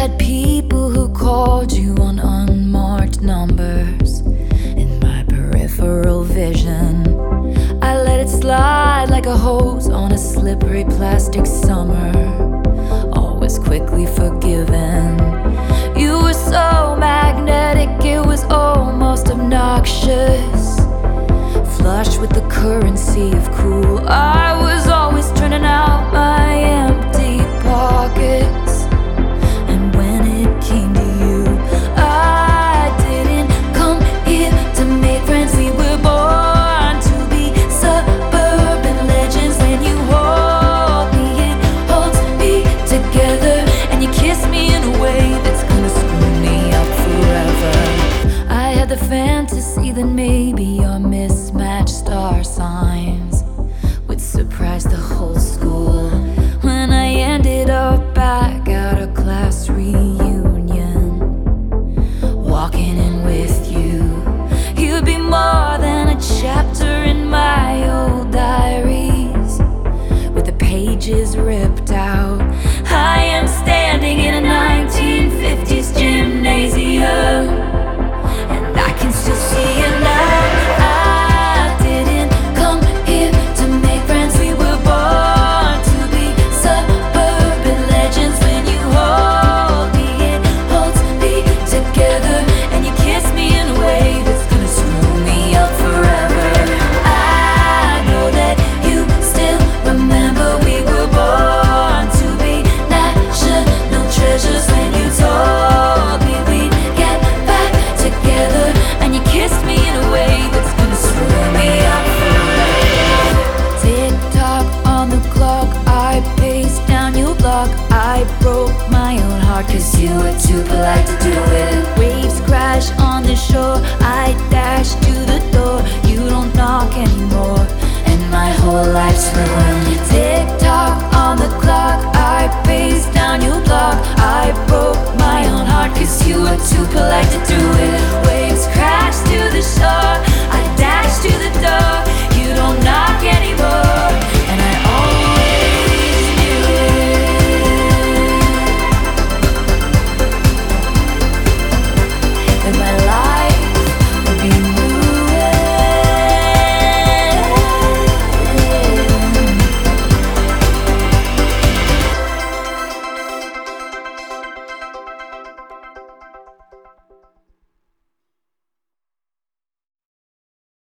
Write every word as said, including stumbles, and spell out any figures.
had people who called you on unmarked numbers in my peripheral vision. I let it slide like a hose on a slippery plastic summer, always quickly forgiven. You were so magnetic, it was almost obnoxious, flush with the currency of cool. I was always turning out my empty pockets, and when it came to you, I didn't come here to make friends. We were born to be suburban legends. When you hold me, it holds me together, and you kiss me in a way that's gonna screw me up forever. I had the fantasy that maybe our mismatched star signs would surprise the whole school. When I ended up back at a class reunion, walking in with you, you'd be more than a chapter in my old diaries, with the pages ripped out. I am standing in a nineteen fifties gymnasium, and I can still see you now. I didn't come here to make friends. We were born to be suburban legends. When you hold me, it holds me together, and you kiss me in a way that's gonna screw me up forever. I know that you still remember we were born to be national treasures. When you told me we'd get back together, and you kissed me in a way that's gonna screw me up forever. Tick tock on the clock, I paced down your block. I broke my own heart, cause you were too polite to do